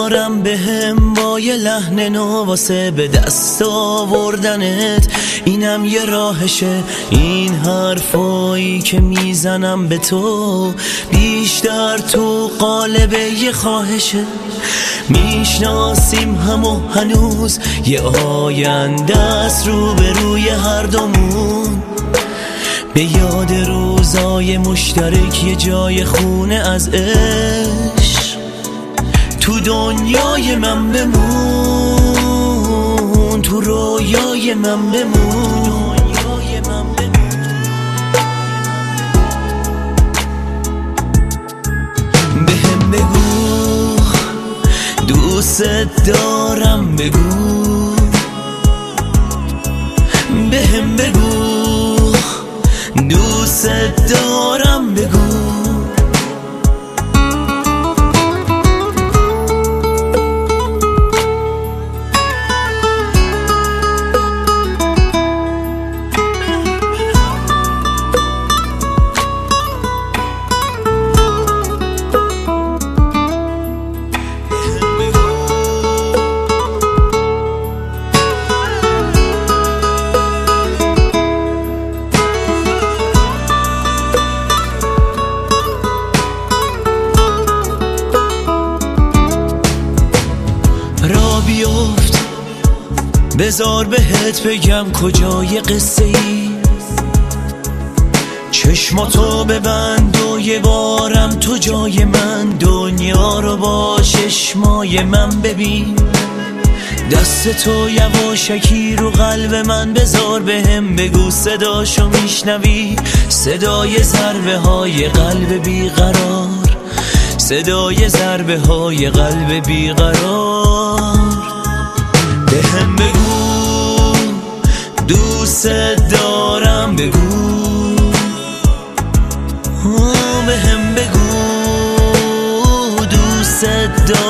دارم بهم با یه لحن نو واسه به دست آوردنت. اینم یه راهشه، این حرفایی که میزنم به تو بیشتر تو قالب یه خواهشه. میشناسیم همو هنوز یه آینده است رو به روی هر دومون. به یاد روزای مشترک یه جای خونه از عشق تو دنیای من بمون، تو رویای من بمون. بهم بگو دوست دارم، بگو بهم بگو دوست دارم، بگو. را بیفت بذار بهت بگم کجای قصه ای. چشماتو ببند و یه بارم تو جای من دنیا رو با چشمای من ببین. دست تو یواشکی رو قلب من بذار، بهم بگو صداشو میشنوی، صدای ضربه های قلب بیقرار، صدای ضربه های قلب بیقرار. بهم بگو دوست دارم، بگو بهم بگو دوست دارم.